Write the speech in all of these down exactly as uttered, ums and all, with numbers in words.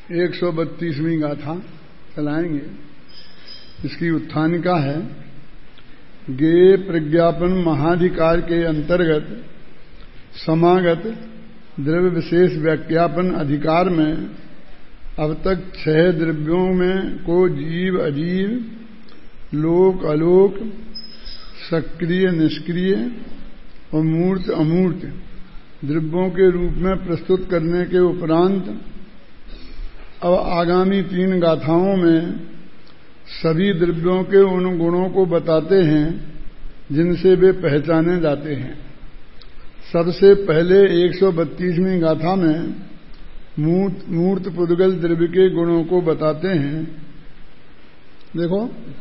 एक सौ बत्तीसवीं गाथा चलाएंगे। इसकी उत्थानिका है, गे प्रज्ञापन महाधिकार के अंतर्गत समागत द्रव्य विशेष व्याख्यापन अधिकार में अब तक छह द्रव्यों में को जीव अजीव, लोक अलोक, सक्रिय निष्क्रिय और मूर्त अमूर्त द्रव्यों के रूप में प्रस्तुत करने के उपरांत अब आगामी तीन गाथाओं में सभी द्रव्यों के उन गुणों को बताते हैं जिनसे वे पहचाने जाते हैं। सबसे पहले एक सौ बत्तीसवीं गाथा में मूर्त मूर्त पुद्गल द्रव्य के गुणों को बताते हैं। देखो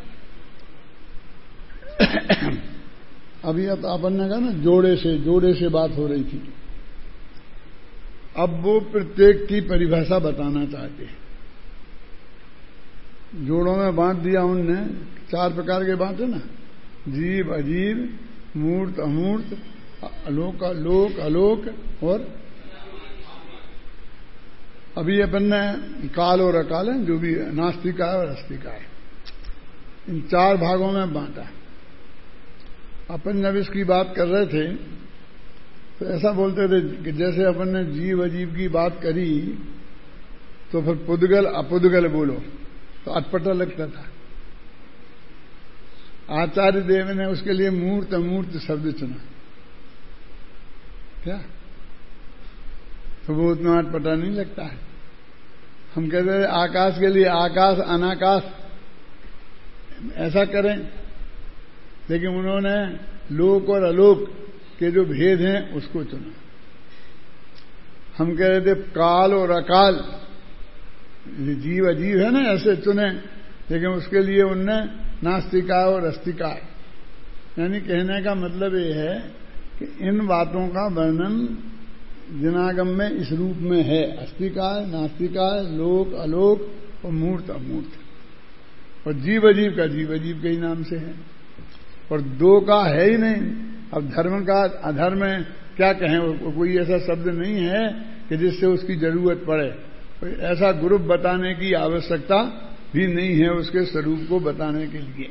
अभी अपन ने कहा ना, जोड़े से जोड़े से बात हो रही थी। अब वो प्रत्येक की परिभाषा बताना चाहते हैं। जोड़ों में बांट दिया उनने, चार प्रकार के बांटे ना, जीव अजीव, मूर्त अमूर्त, अलोक लोक अलोक और अभी अपन ने काल और अकाल है, जो भी नास्तिका है और अस्तिका है, इन चार भागों में बांटा। अपन जब इसकी बात कर रहे थे तो ऐसा बोलते थे कि जैसे अपन ने जीव अजीव की बात करी तो फिर पुद्गल अपुद्गल बोलो तो अटपटा लगता था। आचार्य देव ने उसके लिए मूर्त अमूर्त शब्द चुना, क्या तो वो उतना अटपटा नहीं लगता है। हम कहते हैं आकाश के लिए आकाश अनाकाश ऐसा करें, लेकिन उन्होंने लोक और अलोक के जो भेद हैं उसको चुना। हम कह रहे थे काल और अकाल, जीव अजीव है ना, ऐसे चुने, लेकिन उसके लिए उनने नास्तिकाय और अस्तिकाय, यानी कहने का मतलब ये है कि इन बातों का वर्णन जिनागम में इस रूप में है, अस्तिकाय नास्तिकाय, लोक अलोक और मूर्त अमूर्त। और जीव अजीव का जीव अजीव के ही नाम से है, और दो का है ही नहीं। अब धर्म का अधर्म क्या कहें, कोई ऐसा शब्द नहीं है कि जिससे उसकी जरूरत पड़े, कोई ऐसा ग्रुप बताने की आवश्यकता भी नहीं है उसके स्वरूप को बताने के लिए।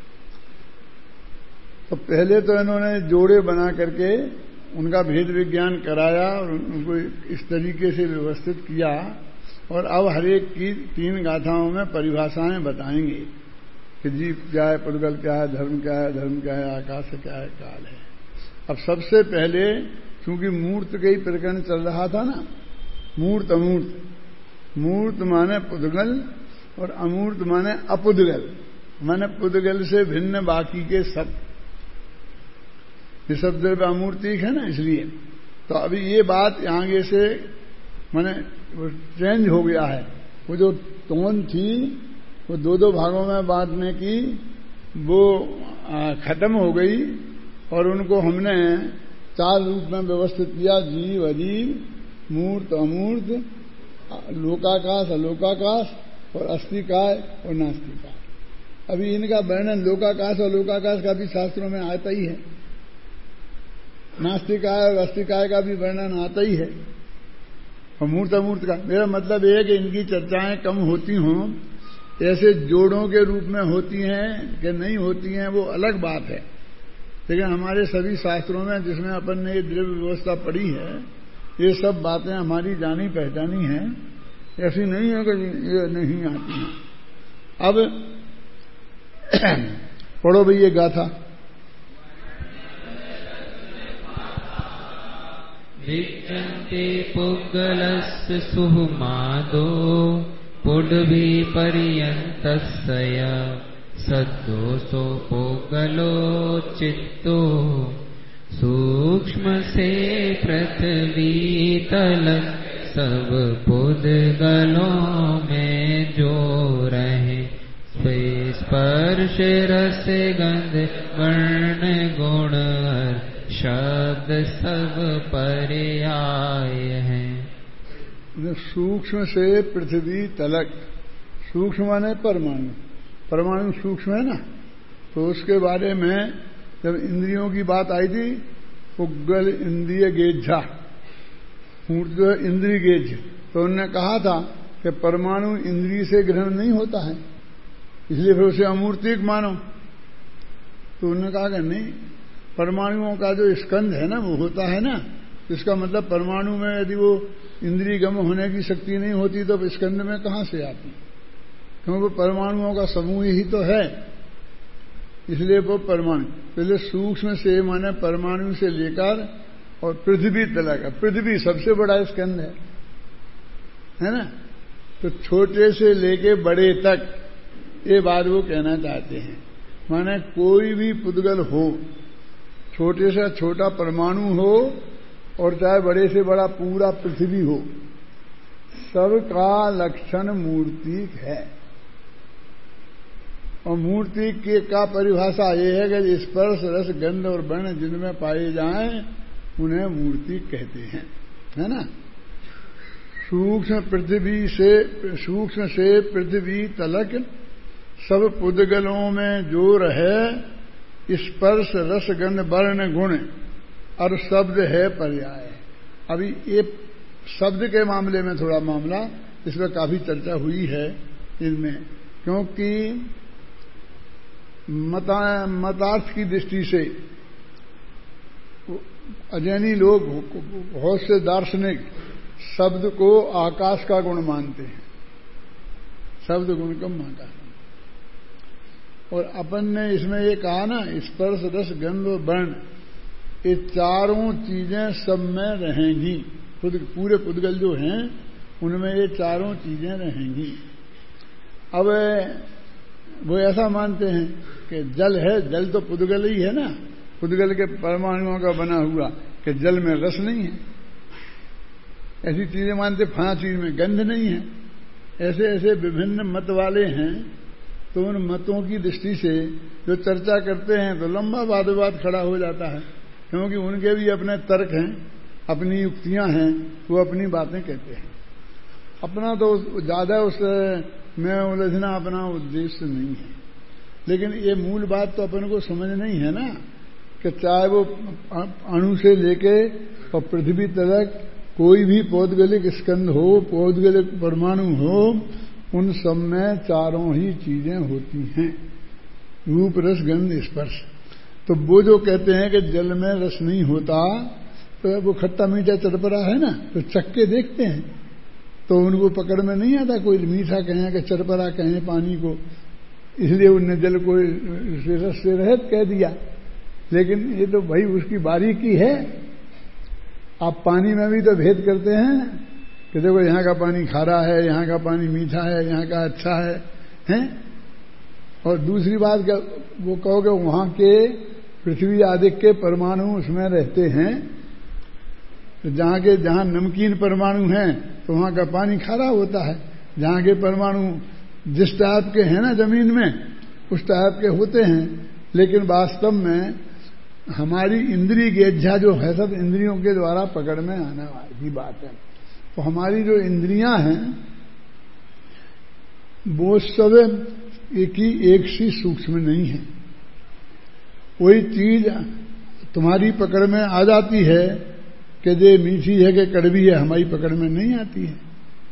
तो पहले तो इन्होंने जोड़े बना करके उनका भेद विज्ञान कराया और उनको इस तरीके से व्यवस्थित किया, और अब हरेक की तीन गाथाओं में परिभाषाएं बताएंगे कि जीव क्या है, पुद्गल क्या है, धर्म क्या है, धर्म क्या है, आकाश क्या है, काल है। अब सबसे पहले क्योंकि मूर्त का ही प्रकरण चल रहा था ना, मूर्त अमूर्त, मूर्त माने पुद्गल और अमूर्त माने अपुद्गल, माने पुद्गल से भिन्न बाकी के सब, ये सब द्रव्य अमूर्तिक है ना, इसलिए। तो अभी ये बात आगे से माने चेंज हो गया है। वो जो टोन थी वो दो दो भागों में बांटने की वो खत्म हो गई, और उनको हमने चार रूप में व्यवस्थित किया, जीव अजीव, मूर्त अमूर्त, लोकाकाश अलोकाकाश और अस्तिकाय और नास्तिकाय। अभी इनका वर्णन लोकाकाश और लोकाकाश का भी शास्त्रों में आता ही है, नास्तिकाय और अस्तिकाय का भी वर्णन आता ही है, और मूर्त अमूर्त का। मेरा मतलब यह है कि इनकी चर्चाएं कम होती हों, ऐसे जोड़ों के रूप में होती हैं कि नहीं होती हैं वो अलग बात है, लेकिन हमारे सभी शास्त्रों में जिसमें अपन ने ये द्रव्य व्यवस्था पढ़ी है, ये सब बातें हमारी जानी पहचानी हैं, ऐसी नहीं है कि ये नहीं आती हैं। अब पढ़ो भई ये गाथा। विजन्ते पुद्गलस्य सुहमादो पुड्भी पर्यन्तस्य सद्दोषो पुद्गलो चित्तो सूक्ष्म से पृथ्वी तल सब पुद्गलों में जो रहे, स्पर्श रस गंध वर्ण गुण शब्द सब पर्याय हैं। सूक्ष्म से पृथ्वी तलक, सूक्ष्म माने परमाणु, परमाणु सूक्ष्म है ना, तो उसके बारे में जब इंद्रियों की बात आई थी, पुद्गल इंद्रिय गेझा, मूर्त जो है इंद्रिय गेज, तो उन्होंने कहा था कि परमाणु इंद्रिय से ग्रहण नहीं होता है, इसलिए फिर उसे अमूर्तिक मानो। तो उन्होंने कहा कि नहीं, परमाणुओं का जो स्कंध है ना वो होता है ना, इसका मतलब परमाणु में यदि वो इंद्रिय गम होने की शक्ति नहीं होती तो स्कंध में कहां से आती, क्योंकि वो परमाणुओं का समूह ही तो है, इसलिए वो परमाणु। पहले सूक्ष्म से माने परमाणु से लेकर और पृथ्वी तक, पृथ्वी सबसे बड़ा स्कंध है, है ना। तो छोटे से लेके बड़े तक ये बात वो कहना चाहते हैं, माने कोई भी पुद्गल हो, छोटे से छोटा परमाणु हो और चाहे बड़े से बड़ा पूरा पृथ्वी हो, सबका लक्षण मूर्तिक है। और मूर्ति के का परिभाषा ये है कि स्पर्श रस गंध और वर्ण जिनमें पाए जाएं उन्हें मूर्ति कहते हैं, है ना। सूक्ष्म पृथ्वी से सूक्ष्म से पृथ्वी तलक सब पुद्गलों में जो रहे, स्पर्श रस गंध वर्ण गुण और शब्द है पर्याय। अभी ये शब्द के मामले में थोड़ा मामला इसमें काफी चर्चा हुई है इनमें, क्योंकि मता मतार्थ की दृष्टि से अजैनी लोग, बहुत से दार्शनिक शब्द को आकाश का गुण मानते हैं, शब्द गुण को मानता है। और अपन ने इसमें ये कहा ना, स्पर्श रस गंध और वर्ण ये चारों चीजें सब में रहेंगी, खुद पूरे पुद्गल जो हैं उनमें ये चारों चीजें रहेंगी। अब वो ऐसा मानते हैं कि जल है, जल तो पुद्गल ही है ना, पुद्गल के परमाणुओं का बना हुआ, कि जल में रस नहीं है, ऐसी चीजें मानते। फला चीज में गंध नहीं है, ऐसे ऐसे विभिन्न मत वाले हैं। तो उन मतों की दृष्टि से जो चर्चा करते हैं तो लंबा वाद विवाद खड़ा हो जाता है, क्योंकि उनके भी अपने तर्क हैं, अपनी युक्तियां हैं, वो अपनी बातें कहते हैं। अपना तो ज्यादा उस में उलझना अपना उद्देश्य नहीं है, लेकिन ये मूल बात तो अपन को समझ नहीं है ना, कि चाहे वो अणु से लेके और पृथ्वी तक कोई भी पौद्गलिक स्कंध हो, पौद्गलिक परमाणु हो, उन सब में चारों ही चीजें होती हैं, रूप रस गंध स्पर्श। तो वो जो कहते हैं कि जल में रस नहीं होता, तो वो खट्टा मीठा चटपरा है ना, तो चक्के देखते हैं तो उनको पकड़ में नहीं आता, कोई मीठा कहें कि चटपरा कहें पानी को, इसलिए उनने जल को रस से रहित कह दिया। लेकिन ये तो भाई उसकी बारीकी है। आप पानी में भी तो भेद करते हैं कि देखो यहाँ का पानी खारा है, यहाँ का पानी मीठा है, यहाँ का अच्छा है, हैं? और दूसरी बात क्या वो कहोगे, वहां के पृथ्वी आदि के परमाणु उसमें रहते हैं, तो जहां के जहां नमकीन परमाणु हैं तो वहां का पानी खारा होता है, जहां के परमाणु जिस टाइप के हैं ना जमीन में उस टाइप के होते हैं। लेकिन वास्तव में हमारी इंद्रिय गेज्झा जो है सब इंद्रियों के द्वारा पकड़ में आने वाली बात है। तो हमारी जो इंद्रियां हैं वो सब एक ही एक सी सूक्ष्म नहीं है। कोई चीज तुम्हारी पकड़ में आ जाती है कि ये मीठी है कि कड़वी है, हमारी पकड़ में नहीं आती है।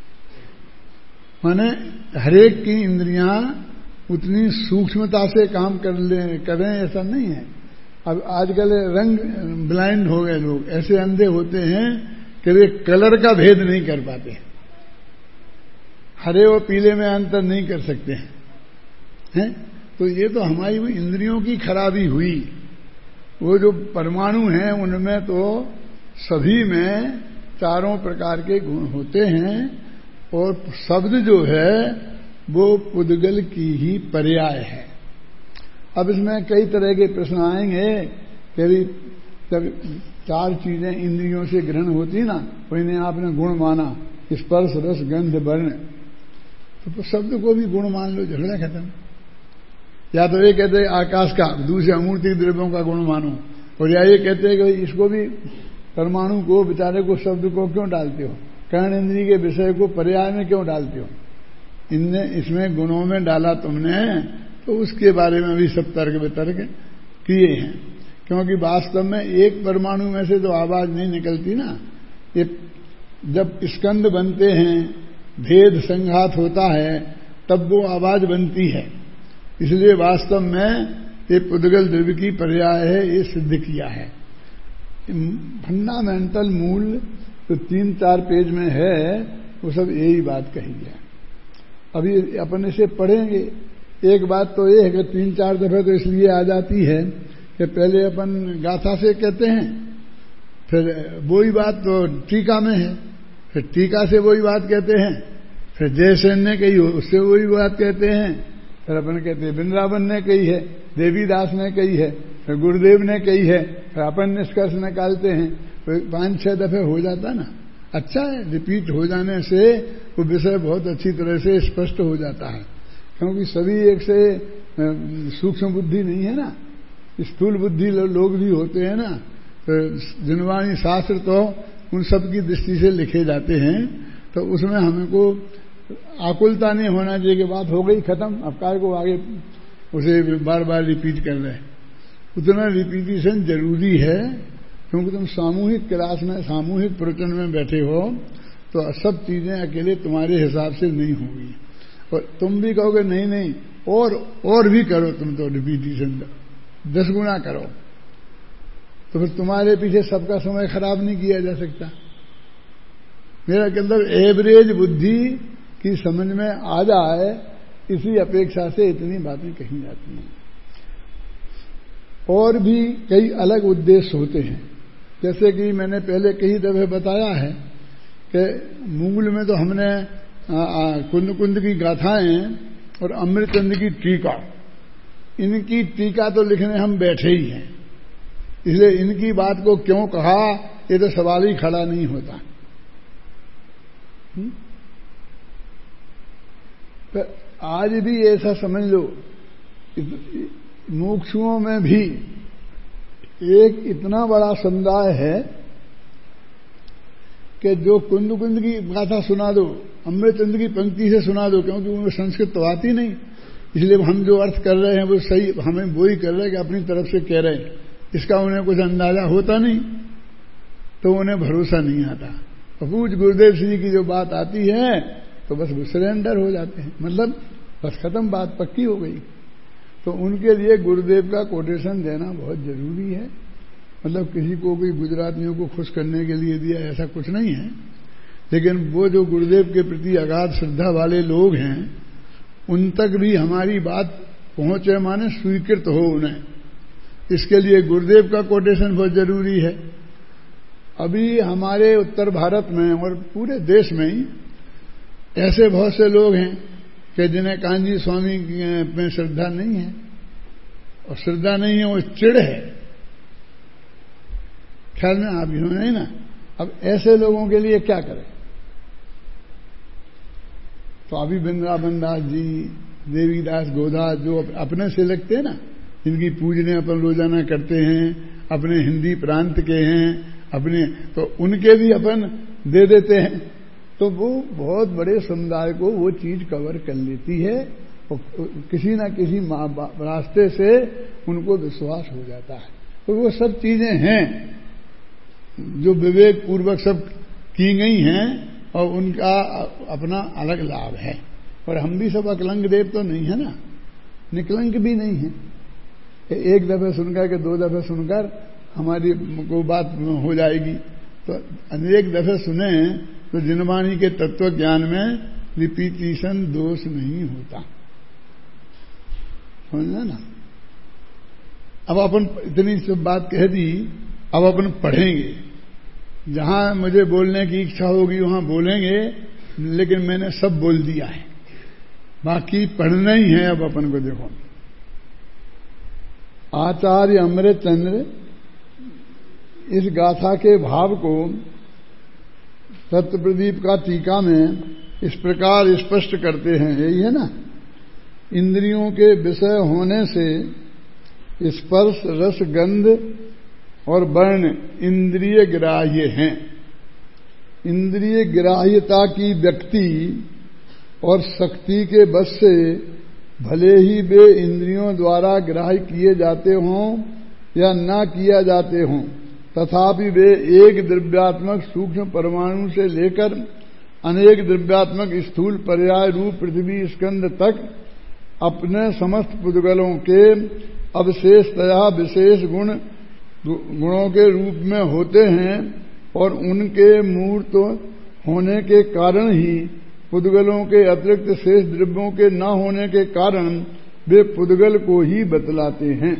माने हरेक की इंद्रियां उतनी सूक्ष्मता से काम कर ले करें ऐसा नहीं है। अब आजकल रंग ब्लाइंड हो गए लोग, ऐसे अंधे होते हैं कि वे कलर का भेद नहीं कर पाते, हरे और पीले में अंतर नहीं कर सकते हैं, हैं? तो ये तो हमारी इंद्रियों की खराबी हुई। वो जो परमाणु हैं उनमें तो सभी में चारों प्रकार के गुण होते हैं, और शब्द जो है वो पुद्गल की ही पर्याय है। अब इसमें कई तरह के प्रश्न आएंगे कि जब चार चीजें इंद्रियों से ग्रहण होती ना, तो इन्हें आपने गुण माना, स्पर्श रस गंध वर्ण, तो शब्द को भी गुण मान लो, झगड़ा खत्म। या तो ये कहते हैं आकाश का, दूसरे अमूर्तिक द्रव्यों का गुण मानो, और या ये कहते हैं कि इसको भी परमाणु को बेचारे को शब्द को क्यों डालते हो, कर्ण इंद्रिय के विषय को पर्याय में क्यों डालते हो, इनने इसमें गुणों में डाला तुमने, तो उसके बारे में भी सब तर्क वितर्क किए हैं। क्योंकि वास्तव में एक परमाणु में से तो आवाज नहीं निकलती ना। ये जब स्कंद बनते हैं भेद संघात होता है तब वो आवाज बनती है। इसलिए वास्तव में ये पुद्गल द्रव्य की पर्याय है, ये सिद्ध किया है। फंडामेंटल मूल तो तीन चार पेज में है, वो सब यही बात कही है। अभी अपन इसे पढ़ेंगे। एक बात तो ये है कि तीन चार दफे तो इसलिए आ जाती है कि पहले अपन गाथा से कहते हैं, फिर वही बात तो टीका में है, फिर टीका से वही बात कहते हैं, फिर जयसेन ने कही उससे वही बात कहते हैं, फिर अपन कहते हैं वृंदावन ने कही है, देवीदास ने कही है, फिर गुरुदेव ने कही है, फिर अपन निष्कर्ष निकालते हैं। तो पांच छह दफे हो जाता ना, अच्छा है। रिपीट हो जाने से वो विषय बहुत अच्छी तरह से स्पष्ट हो जाता है, क्योंकि सभी एक से सूक्ष्म बुद्धि नहीं है ना, स्थूल बुद्धि लोग भी होते हैं ना। तो जिनवाणी शास्त्र तो उन सब की दृष्टि से लिखे जाते हैं, तो उसमें हमको आकुलता नहीं होना चाहिए कि बात हो गई खत्म, अब काय को आगे उसे बार बार रिपीट कर रहे। उतना रिपीटिशन जरूरी है, क्योंकि तुम सामूहिक क्लास में, सामूहिक प्रवचन में बैठे हो, तो सब चीजें अकेले तुम्हारे हिसाब से नहीं होगी। और तुम भी कहोगे नहीं नहीं और और भी करो, तुम तो रिपीटिशन दस गुना करो, तो फिर तुम्हारे पीछे सबका समय खराब नहीं किया जा सकता। मेरा के अंदर एवरेज बुद्धि की समझ में आ जाए, इसी अपेक्षा से इतनी बातें कही जाती हैं। और भी कई अलग उद्देश्य होते हैं, जैसे कि मैंने पहले कई दफे बताया है कि मूल में तो हमने कुंद कुंद की गाथाएं और अमृतचंद की टीका, इनकी टीका तो लिखने हम बैठे ही हैं, इसलिए इनकी बात को क्यों कहा ये तो सवाल ही खड़ा नहीं होता। तो आज भी ऐसा समझ लो, मुमुक्षुओं में भी एक इतना बड़ा समुदाय है कि जो कुंद कुंद की गाथा सुना दो, अमृतचंद की पंक्ति से सुना दो, क्योंकि उनमें संस्कृत तो आती नहीं, इसलिए हम जो अर्थ कर रहे हैं वो सही, हमें वो ही कर रहे हैं कि अपनी तरफ से कह रहे हैं, इसका उन्हें कुछ अंदाजा होता नहीं, तो उन्हें भरोसा नहीं आता। और पूज गुरुदेव श्री की जो बात आती है तो बस वो सरेंडर हो जाते हैं, मतलब बस खत्म, बात पक्की हो गई। तो उनके लिए गुरुदेव का कोटेशन देना बहुत जरूरी है। मतलब किसी को कोई गुजरातियों को खुश करने के लिए दिया ऐसा कुछ नहीं है, लेकिन वो जो गुरुदेव के प्रति अगाध श्रद्धा वाले लोग हैं उन तक भी हमारी बात पहुंचे, माने स्वीकृत हो उन्हें, इसके लिए गुरुदेव का कोटेशन बहुत जरूरी है। अभी हमारे उत्तर भारत में और पूरे देश में ही ऐसे बहुत से लोग हैं कि जिन्हें कांजी स्वामी में श्रद्धा नहीं है, और श्रद्धा नहीं है वो चिढ़ है, ख्याल में आप ही नहीं ना। अब ऐसे लोगों के लिए क्या करें? तो अभी वृंदावन दास जी, देवीदास, गोदास जो अपने से लगते हैं ना, जिनकी पूजने अपन रोजाना करते हैं, अपने हिंदी प्रांत के हैं अपने, तो उनके भी अपन दे देते हैं, तो वो बहुत बड़े समुदाय को वो चीज कवर कर लेती है, और किसी ना किसी रास्ते से उनको विश्वास हो जाता है। तो वो सब चीजें हैं जो विवेक पूर्वक सब की गई हैं, और उनका अपना अलग लाभ है। और हम भी सब अकलंक देव तो नहीं है ना, निकलंक भी नहीं है। एक दफे सुनकर के दो दफे सुनकर हमारी को बात हो जाएगी, तो अनेक दफे सुने तो जिनवाणी के तत्व ज्ञान में रिपीटिशन दोष नहीं होता, समझना ना। अब अपन इतनी सब बात कह दी, अब अपन पढ़ेंगे, जहां मुझे बोलने की इच्छा होगी वहां बोलेंगे, लेकिन मैंने सब बोल दिया है, बाकी पढ़ना ही है। अब अपन को देखो, आचार्य अमृतचंद्र इस गाथा के भाव को सत्यप्रदीप का टीका में इस प्रकार स्पष्ट करते हैं, यही है ना। इंद्रियों के विषय होने से स्पर्श, रस, गंध और वर्ण इंद्रिय ग्राह्य हैं। इंद्रिय ग्राह्यता की व्यक्ति और शक्ति के बस से भले ही वे इंद्रियों द्वारा ग्राह्य किए जाते हों या न किया जाते हों, तथापि वे एक द्रव्यात्मक सूक्ष्म परमाणु से लेकर अनेक द्रव्यात्मक स्थूल पर्याय रूप पृथ्वी स्कंद तक अपने समस्त पुद्गलों के अवशेषतया विशेष गुण गुणों के रूप में होते हैं और उनके मूर्त होने के कारण ही पुद्गलों के अतिरिक्त शेष द्रव्यों के न होने के कारण वे पुद्गल को ही बतलाते हैं।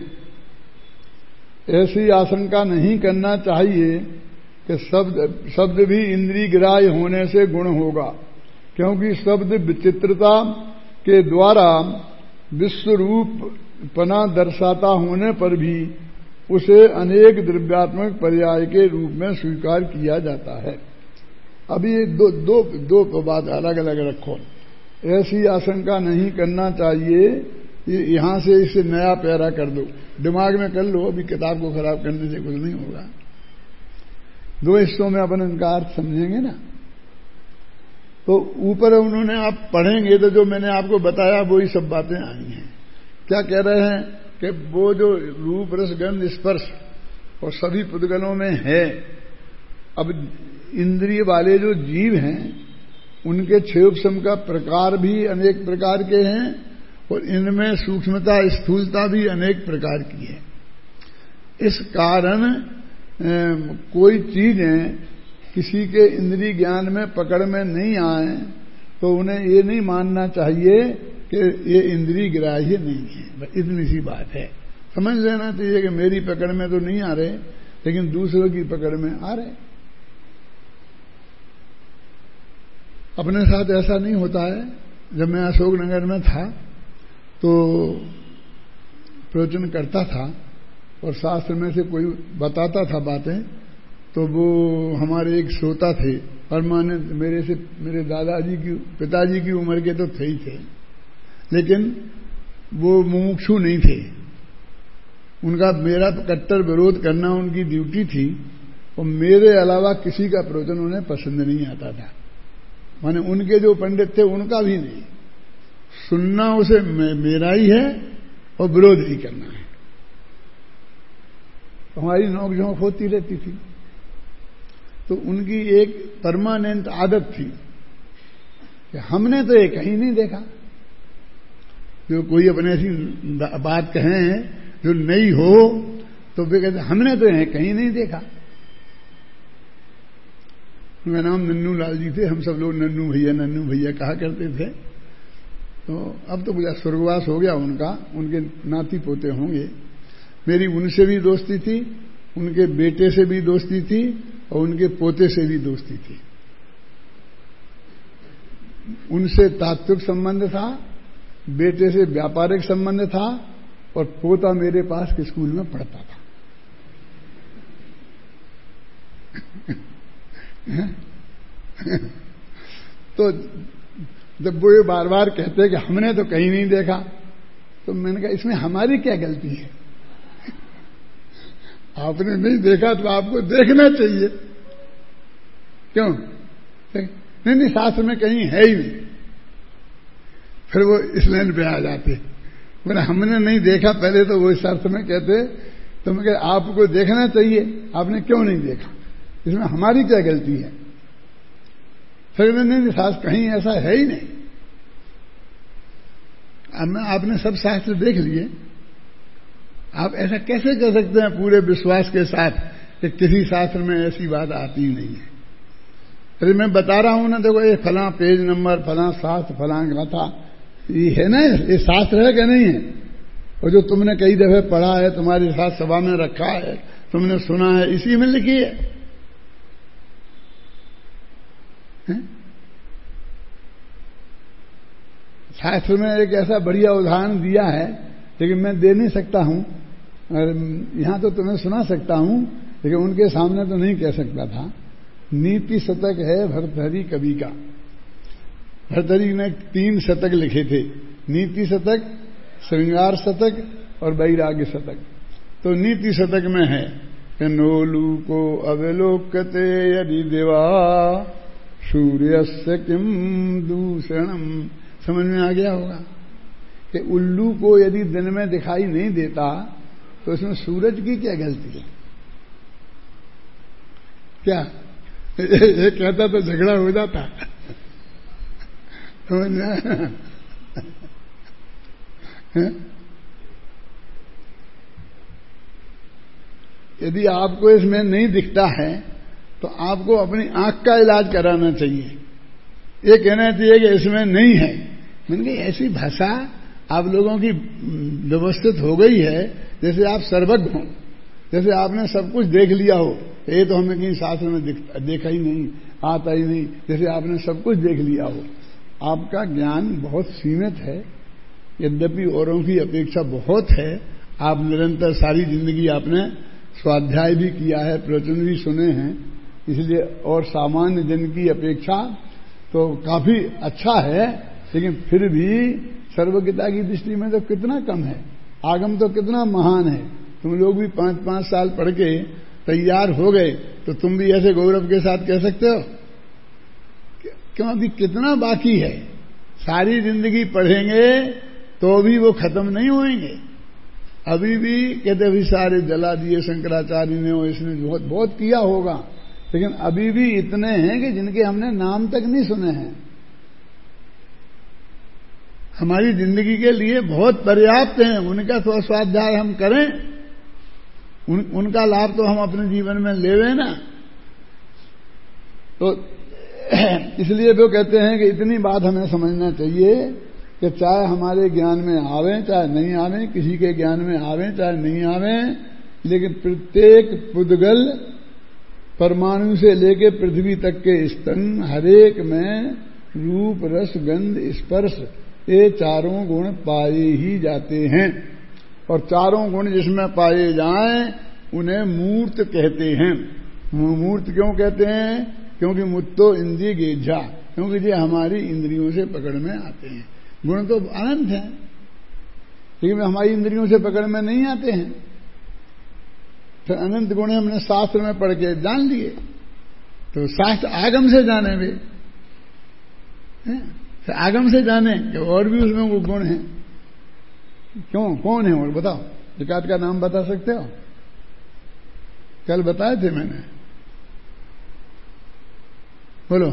ऐसी आशंका नहीं करना चाहिए कि शब्द शब्द भी इंद्रिय ग्राह्य होने से गुण होगा, क्योंकि शब्द विचित्रता के द्वारा विश्वरूप पना दर्शाता होने पर भी उसे अनेक द्रव्यात्मक पर्याय के रूप में स्वीकार किया जाता है। अभी दो दो दो बात अलग अलग रखो। ऐसी आशंका नहीं करना चाहिए, यहां से इसे नया पैरा कर दो, दिमाग में कर लो, अभी किताब को खराब करने से कुछ नहीं होगा। दो हिस्सों में अपन इनका अर्थ समझेंगे ना। तो ऊपर उन्होंने आप पढ़ेंगे तो जो मैंने आपको बताया वही सब बातें आई हैं। क्या कह रहे हैं कि वो जो रूप रस गंध स्पर्श और सभी पुद्गलों में है, अब इंद्रिय वाले जो जीव हैं उनके क्षेपसम का प्रकार भी अनेक प्रकार के हैं और इनमें सूक्ष्मता स्थूलता भी अनेक प्रकार की है। इस कारण कोई चीजें किसी के इंद्रिय ज्ञान में पकड़ में नहीं आए तो उन्हें ये नहीं मानना चाहिए कि ये इंद्रिय ग्राह्य नहीं है। इतनी सी बात है, समझ लेना चाहिए कि मेरी पकड़ में तो नहीं आ रहे लेकिन दूसरों की पकड़ में आ रहे। अपने साथ ऐसा नहीं होता है। जब मैं अशोकनगर में था तो प्रवचन करता था और शास्त्र में से कोई बताता था बातें, तो वो हमारे एक श्रोता थे परमानंद, मेरे से मेरे दादाजी की पिताजी की उम्र के तो थे ही थे, लेकिन वो मुमुक्षु नहीं थे। उनका मेरा कट्टर विरोध करना उनकी ड्यूटी थी और मेरे अलावा किसी का प्रवचन उन्हें पसंद नहीं आता था। माने उनके जो पंडित थे उनका भी नहीं, सुनना उसे मेरा ही है और विरोध ही करना है। हमारी नोकझोंक होती रहती थी। तो उनकी एक परमानेंट आदत थी कि हमने तो ये कहीं नहीं देखा। जो कोई अपने ऐसी बात कहें जो नहीं हो तो वे कहते हमने तो ये कहीं नहीं देखा। उनका नाम नन्नू लाल जी थे, हम सब लोग नन्नू भैया नन्नू भैया कहा करते थे। तो अब तो मुझे स्वर्गवास हो गया उनका, उनके नाती पोते होंगे। मेरी उनसे भी दोस्ती थी, उनके बेटे से भी दोस्ती थी और उनके पोते से भी दोस्ती थी। उनसे तात्विक संबंध था, बेटे से व्यापारिक संबंध था और पोता मेरे पास के स्कूल में पढ़ता था। तो जब वो ये बार बार कहते कि हमने तो कहीं नहीं देखा, तो मैंने कहा इसमें हमारी क्या गलती है? आपने नहीं देखा तो आपको देखना चाहिए। क्यों? नहीं नहीं शास्त्र में कहीं है ही नहीं। फिर वो इस लाइन पे आ जाते, बोले हमने नहीं देखा। पहले तो वो इस अर्थ में कहते, तो मैं कह आपको देखना चाहिए, आपने क्यों नहीं देखा? इसमें हमारी क्या गलती है? फिर नहीं शास्त्र कहीं ऐसा है ही नहीं। अब आपने सब शास्त्र देख लिए, आप ऐसा कैसे कर सकते हैं पूरे विश्वास के साथ कि किसी शास्त्र में ऐसी बात आती ही नहीं है? अरे मैं बता रहा हूं ना, देखो ये फला पेज नंबर, फला शास्त्र, फला गाथा, ये है ना, ये शास्त्र है कि नहीं है? और जो तुमने कई दफे पढ़ा है, तुम्हारे साथ सभा में रखा है, तुमने सुना है, इसी में लिखी है, है? शास्त्र में एक ऐसा बढ़िया उदाहरण दिया है, लेकिन मैं दे नहीं सकता हूं। यहां तो तुम्हें सुना सकता हूं, लेकिन उनके सामने तो नहीं कह सकता था। नीति शतक है भर्तृहरि कवि का। भर्तृहरि ने तीन शतक लिखे थे, नीति शतक, श्रृंगार शतक और वैराग्य शतक। तो नीति शतक में है कि नोलू को अवलोकते यदि देवा सूर्यस्य किम दूषणम। समझ में आ गया होगा कि उल्लू को यदि दिन में दिखाई नहीं देता तो इसमें सूरज की क्या गलती है? क्या ये कहता तो झगड़ा हो जाता। यदि आपको इसमें नहीं दिखता है तो आपको अपनी आंख का इलाज कराना चाहिए। ये कहना चाहिए कि इसमें नहीं है। मैंने कहा ऐसी भाषा आप लोगों की व्यवस्थित हो गई है जैसे आप सर्वज्ञ हो, जैसे आपने सब कुछ देख लिया हो। ये तो हमें कहीं शास्त्र में देखा ही नहीं, आता ही नहीं, जैसे आपने सब कुछ देख लिया हो। आपका ज्ञान बहुत सीमित है, यद्यपि औरों की अपेक्षा बहुत है। आप निरंतर सारी जिंदगी आपने स्वाध्याय भी किया है, प्रवचन भी सुने हैं, इसलिए और सामान्य जन की अपेक्षा तो काफी अच्छा है, लेकिन फिर भी सर्वज्ञता की दृष्टि में तो कितना कम है। आगम तो कितना महान है। तुम लोग भी पांच पांच साल पढ़ के तैयार हो गए तो तुम भी ऐसे गौरव के साथ कह सकते हो? क्यों अभी कितना बाकी है। सारी जिंदगी पढ़ेंगे तो भी वो खत्म नहीं होंगे। अभी भी कहते अभी सारे जला दिए शंकराचार्य ने, और इसने बहुत बहुत किया होगा, लेकिन अभी भी इतने हैं कि जिनके हमने नाम तक नहीं सुने हैं। हमारी जिंदगी के लिए बहुत पर्याप्त हैं। उनका स्वाध्याय हम करें, उन, उनका लाभ तो हम अपने जीवन में लेवे ना। तो इसलिए वो कहते हैं कि इतनी बात हमें समझना चाहिए कि चाहे हमारे ज्ञान में आवे चाहे नहीं आवे, किसी के ज्ञान में आवे चाहे नहीं आवे, लेकिन प्रत्येक पुद्गल परमाणु से लेके पृथ्वी तक के स्तन हरेक में रूप रस गंध स्पर्श ये चारों गुण पाए ही जाते हैं। और चारों गुण जिसमें पाए जाएं उन्हें मूर्त कहते हैं। मूर्त क्यों कहते हैं? क्योंकि मुत्तो इंद्रिय गेझा, क्योंकि ये हमारी इंद्रियों से पकड़ में आते हैं। गुण तो अनंत हैं, लेकिन हमारी इंद्रियों से पकड़ में नहीं आते हैं। फिर अनंत गुण हमने शास्त्र में पढ़ के जान लिए, तो शास्त्र आगम से जाने वे, फिर आगम से जाने कि और भी उसमें वो गुण हैं। क्यों, कौन है और बताओ? एकाध का नाम बता सकते हो? कल बताए थे मैंने, बोलो।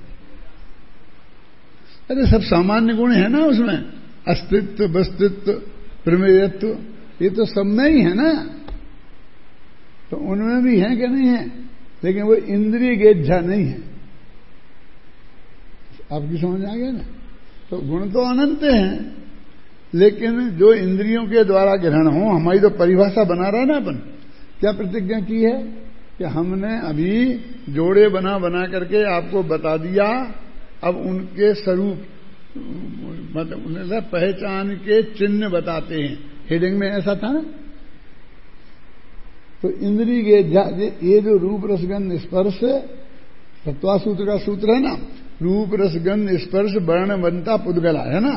अरे सब सामान्य गुण है ना उसमें, अस्तित्व वस्तुत्व प्रमेयत्व, ये तो सब में ही है ना। तो उनमें भी है कि नहीं है, लेकिन वो इंद्रिय गेझा नहीं है। आपकी समझ आ गया ना? तो गुण तो अनंत हैं, लेकिन जो इंद्रियों के द्वारा ग्रहण हो, हमारी तो परिभाषा बना रहा है ना अपन। क्या प्रतिज्ञा की है कि हमने अभी जोड़े बना बना करके आपको बता दिया। अब उनके स्वरूप मतलब पहचान के चिन्ह बताते हैं। हेडिंग में ऐसा था ना। तो इंद्रिय के ये जो रूप रसगंध स्पर्श, तत्वा सूत्र का सूत्र है ना, रूप रसगंध स्पर्श वर्ण बनता पुद्गला है ना,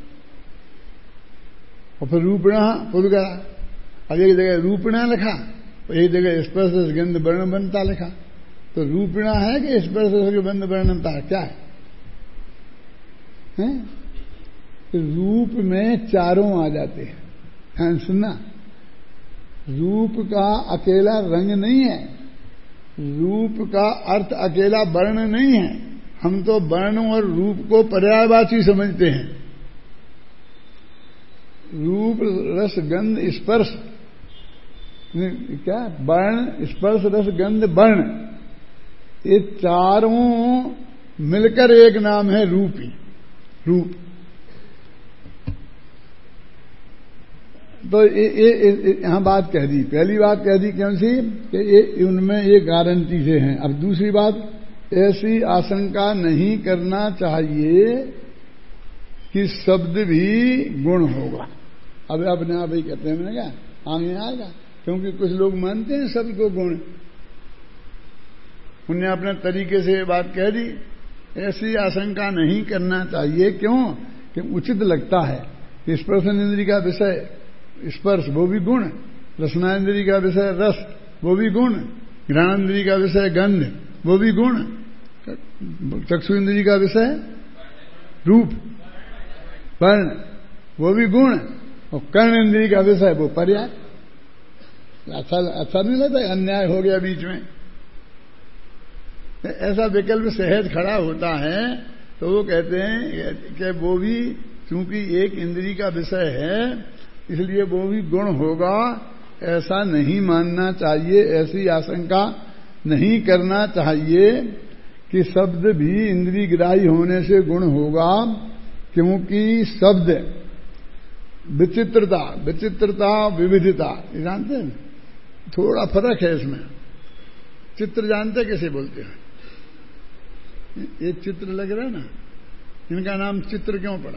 और फिर रूपणा पुद्गला। अब एक जगह रूपणा लिखा, एक जगह स्पर्श रसगंध वर्ण बनता लिखा। तो रूपणा है कि स्पर्श रसगंध वर्ण बनता क्या है? हैं? रूप में चारों आ जाते हैं। सुनना, रूप का अकेला रंग नहीं है, रूप का अर्थ अकेला वर्ण नहीं है। हम तो वर्ण और रूप को पर्यायवाची समझते हैं। रूप रस गंध स्पर्श, क्या वर्ण स्पर्श रस गंध वर्ण, ये चारों मिलकर एक नाम है रूपी रूप। तो यहां बात कह दी, पहली बात कह दी कौन सी कि ये उनमें ये गारंटी से हैं। अब दूसरी बात, ऐसी आशंका नहीं करना चाहिए कि शब्द भी गुण होगा। अब अपने आप ही कहते हैं, मैंने कहा आगे आएगा, क्योंकि कुछ लोग मानते हैं शब्द को गुण। उन्हें अपने तरीके से ये बात कह दी। ऐसी आशंका नहीं करना चाहिए। क्यों? कि उचित लगता है कि स्पर्श इंद्रिय का विषय स्पर्श, वो भी गुण, रसनाइंद्रिय का विषय रस, वो भी गुण, घ्राणेंद्रिय का विषय गंध, वो भी गुण, चक्षु इंद्रिय का विषय रूप वर्ण, वो भी गुण, और कर्ण इंद्रिय का विषय वो पर्याय। अच्छा अच्छा नहीं लगता? अन्याय हो गया बीच में। ऐसा विकल्प सहज खड़ा होता है तो वो कहते हैं कि वो भी चूंकि एक इंद्री का विषय है इसलिए वो भी गुण होगा, ऐसा नहीं मानना चाहिए, ऐसी आशंका नहीं करना चाहिए कि शब्द भी इंद्रिय ग्राही होने से गुण होगा, क्योंकि शब्द विचित्रता विचित्रता विविधता जानते हैं, थोड़ा फर्क है इसमें। चित्र जानते कैसे बोलते हैं? ये चित्र लग रहा है ना, इनका नाम चित्र क्यों पड़ा?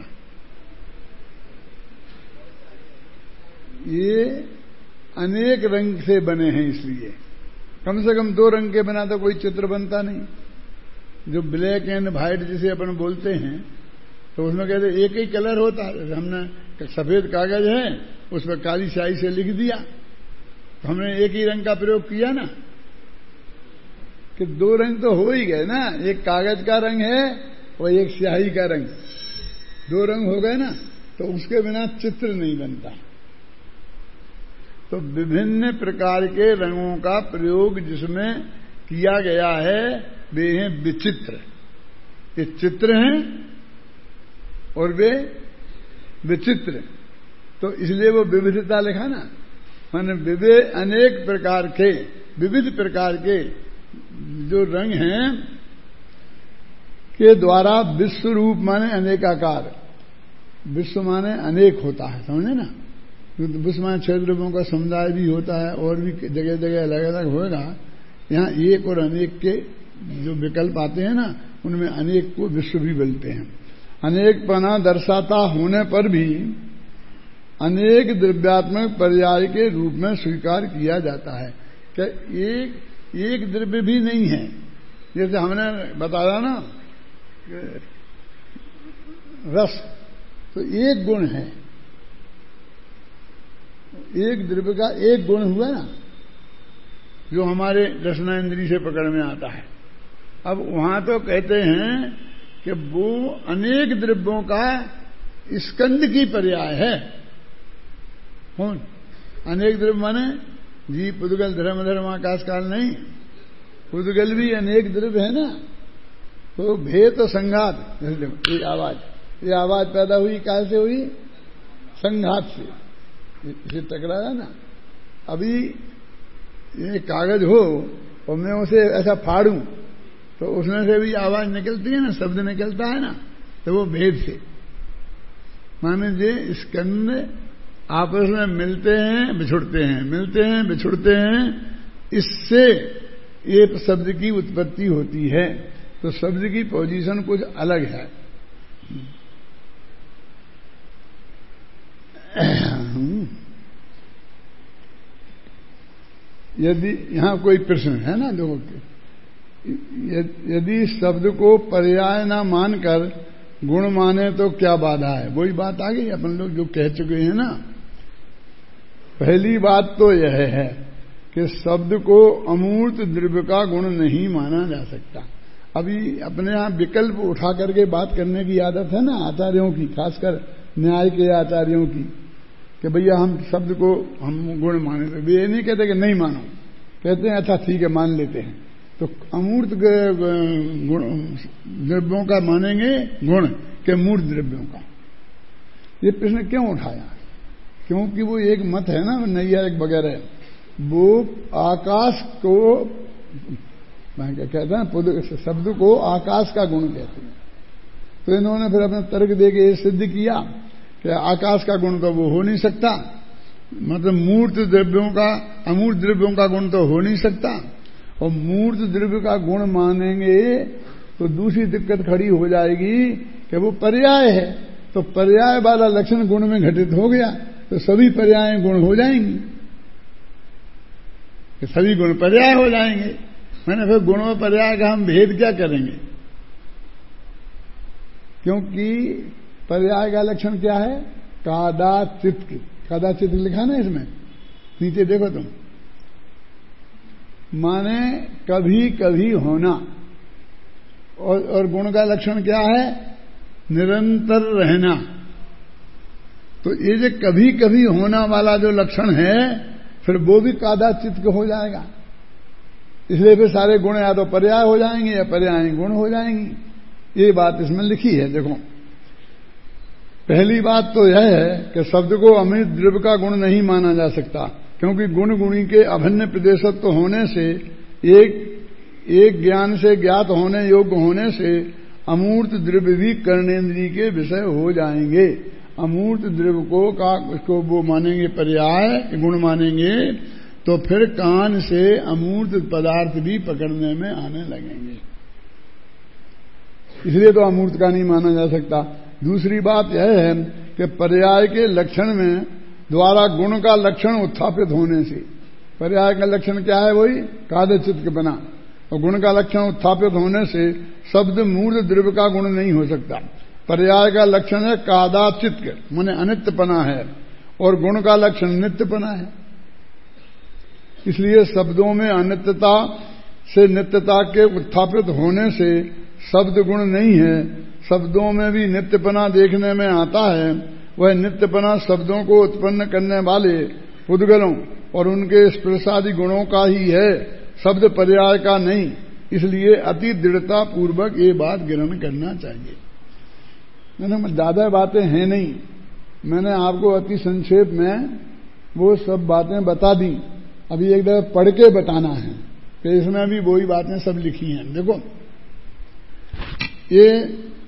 ये अनेक रंग से बने हैं, इसलिए कम से कम दो रंग के बिना तो कोई चित्र बनता नहीं। जो ब्लैक एंड व्हाइट जिसे अपन बोलते हैं तो उसमें कहते एक ही कलर होता है। हमने सफेद कागज है उस पर काली स्याही से लिख दिया तो हमने एक ही रंग का प्रयोग किया ना, कि दो रंग तो हो ही गए ना, एक कागज का रंग है और एक स्याही का रंग, दो रंग हो गए ना, तो उसके बिना चित्र नहीं बनता। तो विभिन्न प्रकार के रंगों का प्रयोग जिसमें किया गया है वे हैं विचित्र। ये चित्र हैं और वे विचित्र, तो इसलिए वो विविधता लिखा ना, माने विविध अनेक प्रकार के विविध प्रकार के जो रंग हैं के द्वारा विश्व रूप माने अनेकाकार, विश्व माने अनेक होता है, समझे ना। विश्व माने छह द्रव्यों का समुदाय भी होता है और भी जगह जगह अलग अलग होगा। यहाँ एक और अनेक के जो विकल्प आते हैं ना उनमें अनेक को विश्व भी बोलते हैं। अनेकपना दर्शाता होने पर भी अनेक द्रव्यात्मक पर्याय के रूप में स्वीकार किया जाता है कि एक एक द्रव्य भी नहीं है। जैसे हमने बताया ना रस, तो एक गुण है, एक द्रव्य का एक गुण हुआ ना जो हमारे रसनेन्द्रिय से पकड़ में आता है। अब वहां तो कहते हैं कि वो अनेक द्रव्यों का स्कंद की पर्याय है। कौन? अनेक द्रव्य माने जी पुद्गल धर्म धर्म आकाश काल नहीं, पुद्गल भी अनेक द्रव्य है ना। तो भेद तो संघात, ये आवाज ये आवाज पैदा हुई कैसे हुई? संघात से, इसे टकराया ना। अभी ये कागज हो और मैं उसे ऐसा फाड़ूं तो उसमें से भी आवाज निकलती है ना, शब्द निकलता है ना, तो वो भेद से माने जे स्कंद आपस में मिलते हैं बिछुड़ते हैं, मिलते हैं बिछुड़ते हैं, इससे ये शब्द की उत्पत्ति होती है। तो शब्द की पोजीशन कुछ अलग है। यदि यहां कोई प्रश्न है ना, देखो यदि शब्द को पर्याय ना मानकर गुण माने तो क्या बाधा है? वही बात आ गई अपन लोग जो कह चुके हैं ना। पहली बात तो यह है कि शब्द को अमूर्त द्रव्य का गुण नहीं माना जा सकता। अभी अपने यहां विकल्प उठा करके बात करने की आदत है ना आचार्यों की, खासकर न्याय के आचार्यों की, कि भैया हम शब्द को हम गुण माने, तो वे नहीं कहते कि नहीं मानो, कहते हैं अच्छा ठीक है मान लेते हैं। तो अमूर्त द्रव्यों का मानेंगे गुण के मूर्त द्रव्यों का। ये प्रश्न क्यों उठाया? क्योंकि वो एक मत है ना नैयायिक वगैरह, वो आकाश को कहते हैं, शब्द को आकाश का गुण कहते हैं। तो इन्होंने फिर अपना तर्क देके सिद्ध किया कि आकाश का गुण तो वो हो नहीं सकता, मतलब मूर्त द्रव्यों का अमूर्त द्रव्यों का गुण तो हो नहीं सकता, और मूर्त द्रव्य का गुण मानेंगे तो दूसरी दिक्कत खड़ी हो जाएगी कि वो पर्याय है, तो पर्याय वाला लक्षण गुण में घटित हो गया तो सभी पर्याय गुण हो जाएंगी, कि सभी गुण पर्याय हो जाएंगे। मैंने फिर गुण और पर्याय का हम भेद क्या करेंगे? क्योंकि पर्याय का लक्षण क्या है? कादाचित। कादाचित लिखा ना इसमें, नीचे देखो तुम, माने कभी कभी होना, और, और गुण का लक्षण क्या है? निरंतर रहना। तो ये जो कभी कभी होना वाला जो लक्षण है फिर वो भी कादाचित हो जाएगा। इसलिए फिर सारे गुण या तो पर्याय हो जाएंगे या पर्याय गुण हो जाएंगी। ये बात इसमें लिखी है। देखो, पहली बात तो यह है कि शब्द को अमृत द्रव्य का गुण नहीं माना जा सकता, क्योंकि गुण गुणी के अभिन्न प्रदेशत्व होने से, एक एक ज्ञान से ज्ञात होने योग्य होने से अमूर्त द्रव्य भी कर्णेन्द्रिय के विषय हो जाएंगे। अमूर्त द्रव्य को का उसको वो मानेंगे पर्याय गुण मानेंगे, तो फिर कान से अमूर्त पदार्थ भी पकड़ने में आने लगेंगे। इसलिए तो अमूर्त का नहीं माना जा सकता। दूसरी बात यह है कि पर्याय के लक्षण में द्वारा गुण का लक्षण उत्थापित होने से, पर्याय का लक्षण क्या है? वही कादचित के बना, और गुण का लक्षण उत्थापित होने से शब्द मूर्त द्रव्य का गुण नहीं हो सकता। पर्याय का लक्षण है कादाचित, माने अनित्यपना है, और गुण का लक्षण नित्यपना है। इसलिए शब्दों में अनित्यता से नित्यता के उत्थापित होने से शब्द गुण नहीं है। शब्दों में भी नित्यपना देखने में आता है। वह नित्यपना शब्दों को उत्पन्न करने वाले उद्गलों और उनके स्पर्शादि गुणों का ही है, शब्द पर्याय का नहीं। इसलिए अति दृढ़ता पूर्वक ये बात ग्रहण करना चाहिए। मैंने ज्यादा बातें हैं नहीं, मैंने आपको अति संक्षेप में वो सब बातें बता दी। अभी एक दफा पढ़ के बताना है कि इसमें भी वही बातें सब लिखी हैं। देखो, ये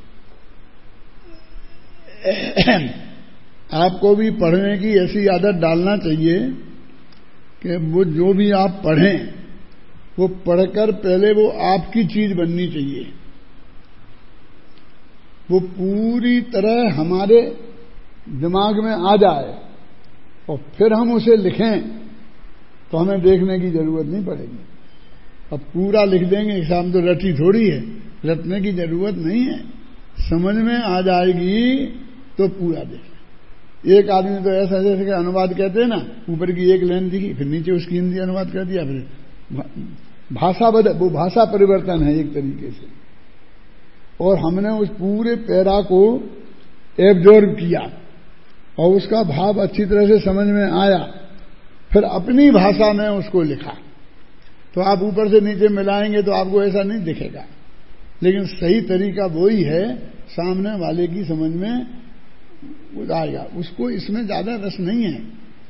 आपको भी पढ़ने की ऐसी आदत डालना चाहिए कि वो जो भी आप पढ़ें वो पढ़कर पहले वो आपकी चीज बननी चाहिए। वो पूरी तरह हमारे दिमाग में आ जाए और फिर हम उसे लिखें तो हमें देखने की जरूरत नहीं पड़ेगी। अब पूरा लिख देंगे, शाम तो रटी थोड़ी है, रटने की जरूरत नहीं है। समझ में आ जाएगी तो पूरा देखें। एक आदमी तो ऐसा जैसे कि अनुवाद कहते हैं ना, ऊपर की एक लाइन दिखी फिर नीचे उसकी हिंदी अनुवाद कर दिया, फिर भाषा बदल, वो भाषा परिवर्तन है एक तरीके से। और हमने उस पूरे पैरा को एब्जॉर्ब किया और उसका भाव अच्छी तरह से समझ में आया, फिर अपनी भाषा में उसको लिखा। तो आप ऊपर से नीचे मिलाएंगे तो आपको ऐसा नहीं दिखेगा, लेकिन सही तरीका वही है, सामने वाले की समझ में आएगा। उसको इसमें ज्यादा रस नहीं है।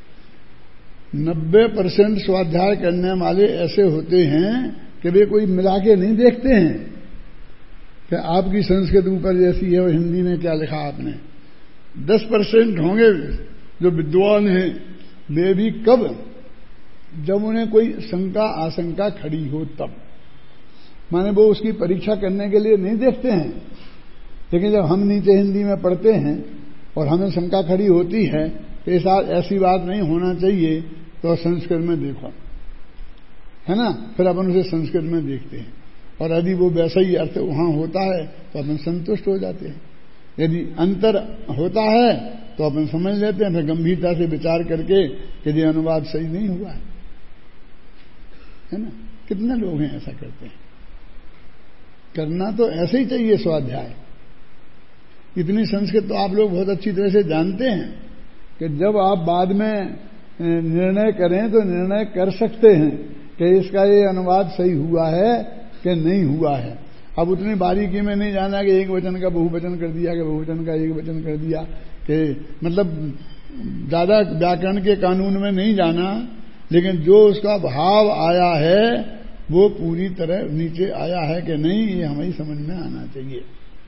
नब्बे परसेंट स्वाध्याय करने वाले ऐसे होते हैं कि वे कोई मिला के नहीं देखते हैं कि आपकी संस्कृत ऊपर जैसी है और हिंदी में क्या लिखा आपने। दस परसेंट होंगे जो विद्वान हैं, वे भी कब, जब उन्हें कोई शंका आशंका खड़ी हो तब, माने वो उसकी परीक्षा करने के लिए नहीं देखते हैं। लेकिन जब हम नीचे हिंदी में पढ़ते हैं और हमें शंका खड़ी होती है कि ऐसा ऐसी बात नहीं होना चाहिए, तो संस्कृत में देखो, है ना, फिर अपन उसे संस्कृत में देखते हैं, और यदि वो वैसा ही अर्थ वहां होता है तो अपन संतुष्ट हो जाते हैं। यदि अंतर होता है तो अपन समझ लेते हैं, फिर गंभीरता से विचार करके यदि अनुवाद सही नहीं हुआ है, है ना। कितने लोग हैं ऐसा करते हैं। करना तो ऐसे ही चाहिए स्वाध्याय। इतनी संस्कृत तो आप लोग बहुत अच्छी तरह से जानते हैं कि जब आप बाद में निर्णय करें तो निर्णय कर सकते हैं कि इसका ये अनुवाद सही हुआ है कि नहीं हुआ है। अब उतनी बारीकी में नहीं जाना कि एक वचन का बहुवचन कर दिया कि बहुवचन का एक वचन कर दिया, कि मतलब ज्यादा व्याकरण के कानून में नहीं जाना, लेकिन जो उसका भाव आया है वो पूरी तरह नीचे आया है कि नहीं, ये हमें समझ में आना चाहिए।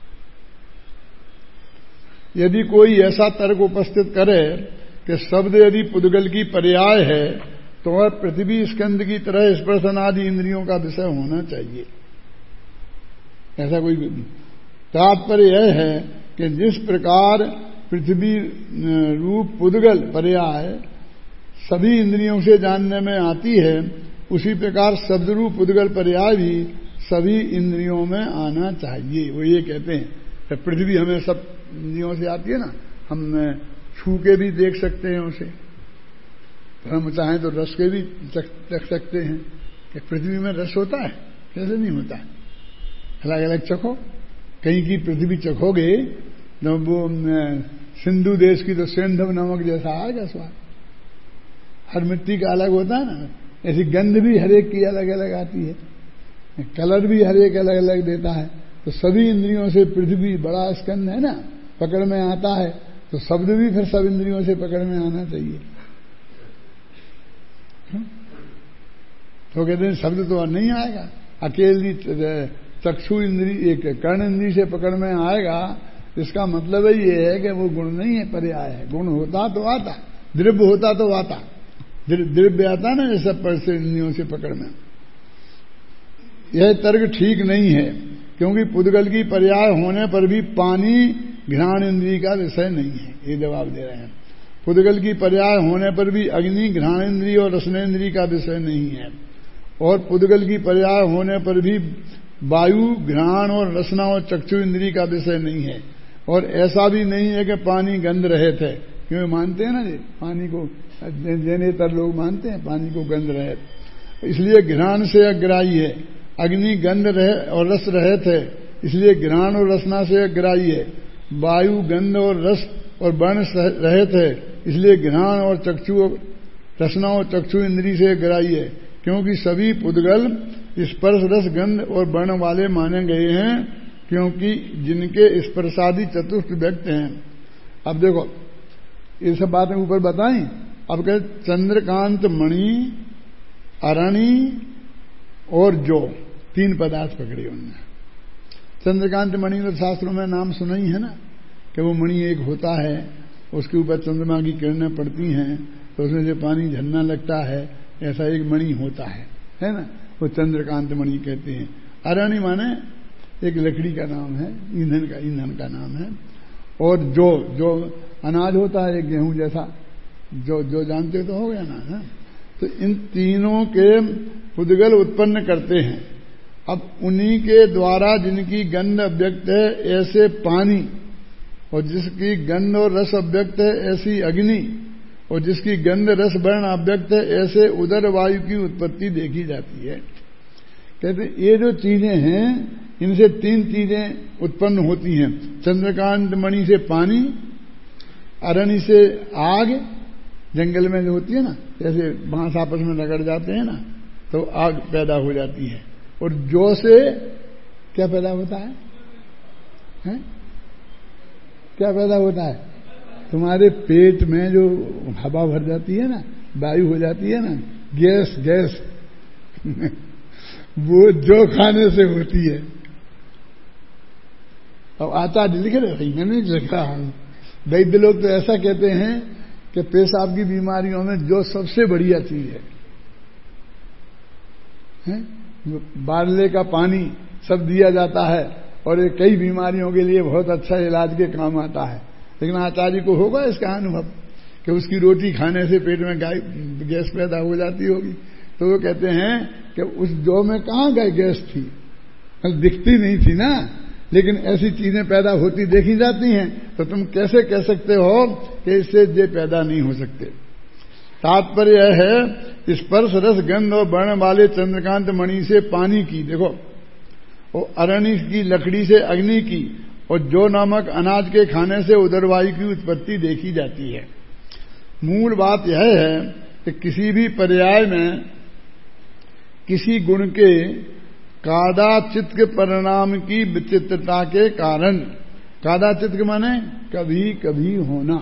यदि कोई ऐसा तर्क उपस्थित करे कि शब्द यदि पुद्गल की पर्याय है तो वह पृथ्वी स्कंद की तरह स्पर्शनादि इंद्रियों का विषय होना चाहिए। ऐसा कोई तात्पर्य यह है कि जिस प्रकार पृथ्वी रूप पुद्गल पर्याय सभी इंद्रियों से जानने में आती है, उसी प्रकार शब्द रूप पुद्गल पर्याय भी सभी इंद्रियों में आना चाहिए। वो ये कहते हैं कि पृथ्वी हमें सब इंद्रियों से आती है ना, हम छू के भी देख सकते हैं उसे, हम चाहें तो रस के भी चख सकते हैं। कि पृथ्वी में रस होता है, कैसे नहीं होता है, अलग अलग चखो। कहीं की पृथ्वी चखोगे तो वो सिंधु देश की तो सेंधव नमक जैसा आएगा स्वाद। हर मिट्टी का अलग होता है ना, ऐसी गंध भी हर एक की अलग अलग आती है, कलर भी हर एक अलग अलग देता है। तो सभी इंद्रियों से पृथ्वी बड़ा स्कंद है ना, पकड़ में आता है, तो शब्द भी फिर सब इंद्रियों से पकड़ में आना चाहिए। तो कहते हैं शब्द तो नहीं आएगा, अकेली चक्षु इंद्री एक कर्ण इंद्री से पकड़ में आएगा, इसका मतलब ही ये है कि वो गुण नहीं है, पर्याय है। गुण होता तो आता, द्रव्य होता तो आता, द्रव्य आता ना जैसे पर से इंद्रियों से पकड़ में। यह तर्क ठीक नहीं है, क्योंकि पुद्गल की पर्याय होने पर भी पानी घ्राण इंद्रिय का विषय नहीं है। ये जवाब दे रहे हैं। पुद्गल की पर्याय होने पर भी अग्नि घ्राण इंद्रिय और रसनेन्द्रिय का विषय नहीं है, और पुद्गल की पर्याय होने पर भी वायु घ्राण और रसना और चक्षु इंद्रिय का विषय नहीं है। और ऐसा भी नहीं है कि पानी गंध रहित है, क्योंकि मानते हैं ना जी, पानी को जैनेतर लोग मानते हैं पानी को गंध रहित, इसलिए घ्राण से अग्राही है। अग्नि गंध रहे और रस रहित है, इसलिए घ्राण और रसना से अग्राही है। वायु गंध और रस और वर्ण रहित है, इसलिए घ्राण और चक्षु रसना और चक्षु इंद्रिय से अग्राही है। क्योंकि सभी पुद्गल स्पर्श रस गंध और वर्ण वाले माने गए हैं, क्योंकि जिनके स्पर्शादि चतुर्थ व्यक्त हैं। अब देखो ये सब बातें ऊपर बताई। अब कहे चंद्रकांत मणि अरणि और जो तीन पदार्थ पकड़े उनने। चंद्रकांत मणि तो शास्त्रों में नाम सुना ही है ना, कि वो मणि एक होता है, उसके ऊपर चंद्रमा की किरणें पड़ती हैं तो उसमें से पानी झरना लगता है, ऐसा एक मणि होता है, है ना, वो चंद्रकांत मणि कहते हैं। अरणि माने एक लकड़ी का नाम है, ईंधन का ईंधन का नाम है। और जो जो अनाज होता है, एक गेहूं जैसा, जो जो जानते तो हो गया ना, ना? तो इन तीनों के पुद्गल उत्पन्न करते हैं। अब उन्हीं के द्वारा जिनकी गंध अव्यक्त है ऐसे पानी, और जिसकी गंध और रस अव्यक्त है ऐसी अग्नि, और जिसकी गंध रस वर्ण अव्यक्त है ऐसे उदर वायु की उत्पत्ति देखी जाती है। कहते ये जो चीजें हैं इनसे तीन चीजें उत्पन्न होती हैं। चंद्रकांत मणि से पानी, अरणि से आग, जंगल में जो होती है ना, जैसे बांस आपस में रगड़ जाते हैं ना तो आग पैदा हो जाती है। और जो से क्या पैदा होता है, है? क्या पैदा होता है? तुम्हारे पेट में जो हवा भर जाती है ना, वायु हो जाती है ना, गैस गैस वो जो खाने से होती है। अब आचार्य लिख रहे भाई, मैंने नहीं लिखा। वैद्य लोग तो ऐसा कहते हैं कि पेशाब की बीमारियों में जो सबसे बढ़िया चीज है, है? बारले का पानी सब दिया जाता है और ये कई बीमारियों के लिए बहुत अच्छा इलाज के काम आता है। लेकिन आचार्य को होगा इसका अनुभव कि उसकी रोटी खाने से पेट में गैस पैदा हो जाती होगी, तो वो कहते हैं कि उस जौ में कहाँ गए गैस थी, दिखती नहीं थी ना, लेकिन ऐसी चीजें पैदा होती देखी जाती हैं। तो तुम कैसे कह सकते हो कि इससे ये पैदा नहीं हो सकते? तात्पर्य यह है स्पर्श रस गंध और वर्ण वाले चंद्रकांत मणि से पानी की, देखो, और अरण्य की लकड़ी से अग्नि की, और जो नामक अनाज के खाने से उदरवायु की उत्पत्ति देखी जाती है। मूल बात यह है कि किसी भी पर्याय में किसी गुण के कादाचित्क परिणाम की विचित्रता के कारण, कादाचित्क माने कभी कभी होना,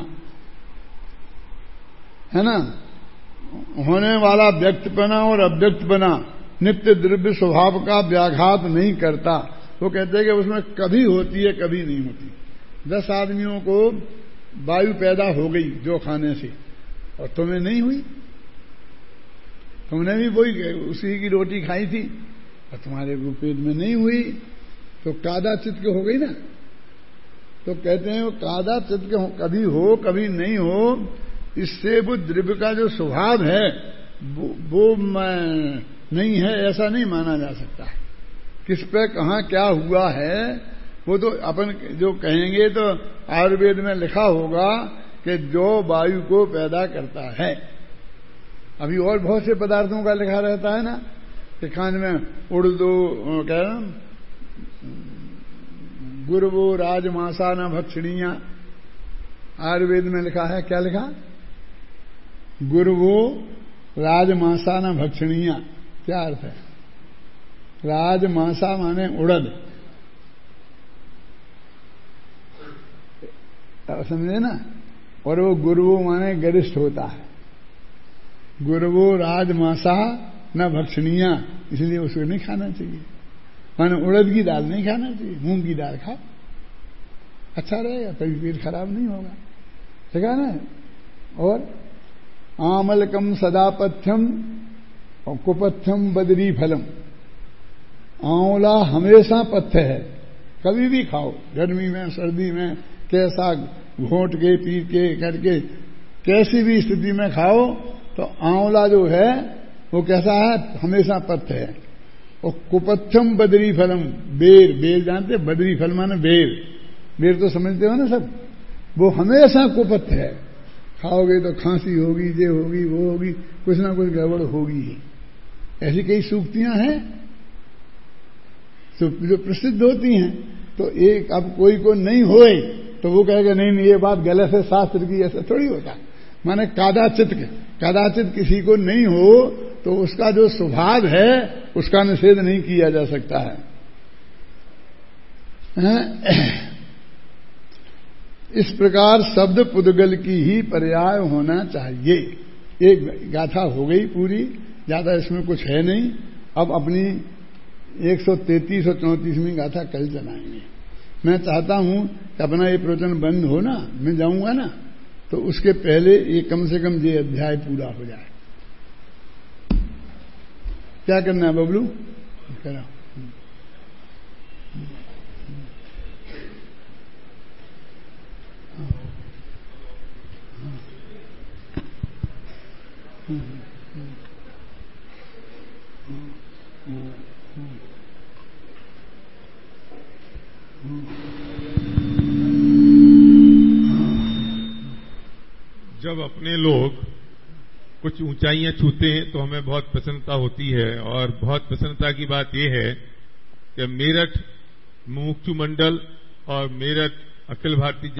है ना, होने वाला व्यक्तपना और अव्यक्तपना नित्य द्रव्य स्वभाव का व्याघात नहीं करता। वो कहते हैं कि उसमें कभी होती है कभी नहीं होती। दस आदमियों को वायु पैदा हो गई जो खाने से, और तुम्हें नहीं हुई, तुमने भी वही उसी की रोटी खाई थी और तुम्हारे पेट में नहीं हुई, तो कादाचित्क हो गई ना। तो कहते हैं वो कादाचित्क कभी हो कभी नहीं हो, इससे वो द्रव्य का जो स्वभाव है वो, वो नहीं है ऐसा नहीं माना जा सकता है। किस पे कहाँ क्या हुआ है वो तो अपन जो कहेंगे तो आयुर्वेद में लिखा होगा कि जो वायु को पैदा करता है। अभी और बहुत से पदार्थों का लिखा रहता है ना कि खाने में उड़दो क्या गुरवो राजमासा न भक्षणीया, आयुर्वेद में लिखा है, क्या लिखा? गुरवो राजमासा न भक्षणीया, क्या अर्थ है? राजमासा माने उड़द, समझे ना? और वो गुरुवो माने गरिष्ठ होता है। गुरुवो राजमासा न भक्षणीया, इसलिए उसको नहीं खाना चाहिए। माने उड़द की दाल नहीं खाना चाहिए, मूंग की दाल खाओ, अच्छा रहेगा, कभी पेट खराब नहीं होगा, ठीक है ना? और आमलकम सदापथ्यम और कुपथ्यम बदरी फलम, आंवला हमेशा पथ्य है, कभी भी खाओ, गर्मी में सर्दी में, कैसा घोंट के पी के करके कैसी भी स्थिति में खाओ, तो आंवला जो है वो कैसा है? हमेशा पथ्य है। और कुपथ्यम बदरी फलम, बेर, बेर जानते? बदरी फल माने बेर, बेर तो समझते हो ना सब, वो हमेशा कुपथ्य है, खाओगे तो खांसी होगी, ये होगी, वो होगी, कुछ ना कुछ गड़बड़ होगी ही। ऐसी कई सूक्तियां हैं जो प्रसिद्ध होती हैं। तो एक अब कोई को नहीं होए तो वो कहेगा नहीं नहीं ये बात गलत है शास्त्र की, ऐसा थोड़ी होता। माने कदाचित कदाचित किसी को नहीं हो तो उसका जो स्वभाव है उसका निषेध नहीं किया जा सकता है। इस प्रकार शब्द पुद्गल की ही पर्याय होना चाहिए। एक गाथा हो गई पूरी, ज्यादा इसमें कुछ है नहीं। अब अपनी एक सौ तैतीस और चौंतीसवीं गाथा कल चलाएंगे। मैं चाहता हूं कि अपना ये प्रवचन बंद हो ना, मैं जाऊंगा ना, तो उसके पहले ये कम से कम ये अध्याय पूरा हो जाए। क्या करना है बबलू? करो। जब अपने लोग कुछ ऊंचाइयां छूते हैं तो हमें बहुत प्रसन्नता होती है। और बहुत प्रसन्नता की बात यह है कि मेरठ मुमुक्षु मंडल और मेरठ अखिल भारतीय